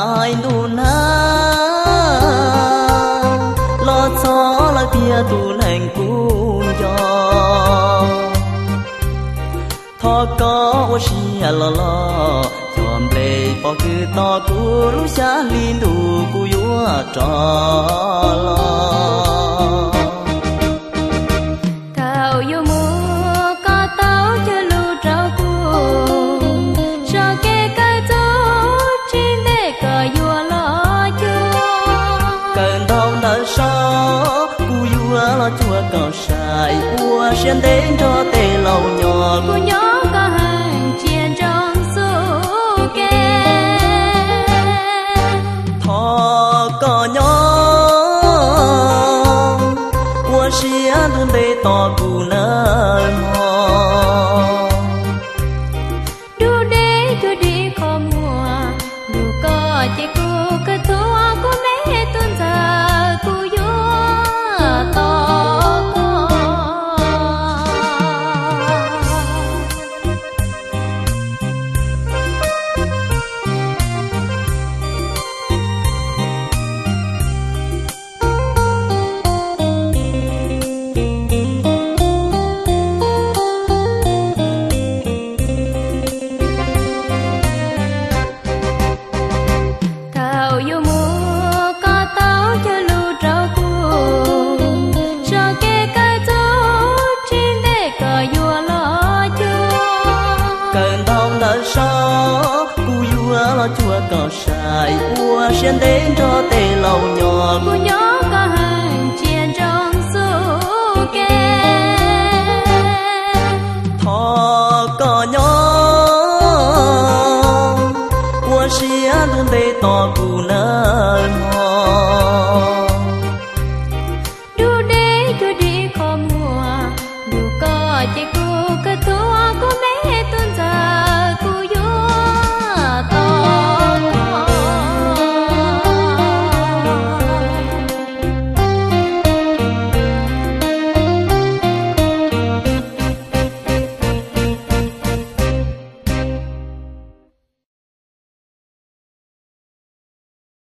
ai nu na lo cho la bia tu hành cu yo thọ có xì lo lo chọn lệ bỏ cứ to cu lu xa linh đủ cu yo trò lo cào yo mua có tao cho lu trâu cu cho cái chỗ trên để cờ yo lo chua cần đông đã sao cu yo lo chua cào sai bua xuyên đến cho tê lâu nhỏ cu nhỏ có hàng chiên trong su kê thọ có nhỏ qua xia đun bê to cu nơ mò đu đi khó mùa đu có chỉ cu cái thua cu mẹ tuôn giờ cu yo to chua cào sai bua xuyên đến cho tê lâu nhỏ cu nhỏ có hàng chiên trong su kê thọ có nhỏ qua xia đun bê to cu nơ mò đu đi khó mùa đu có chỉ cu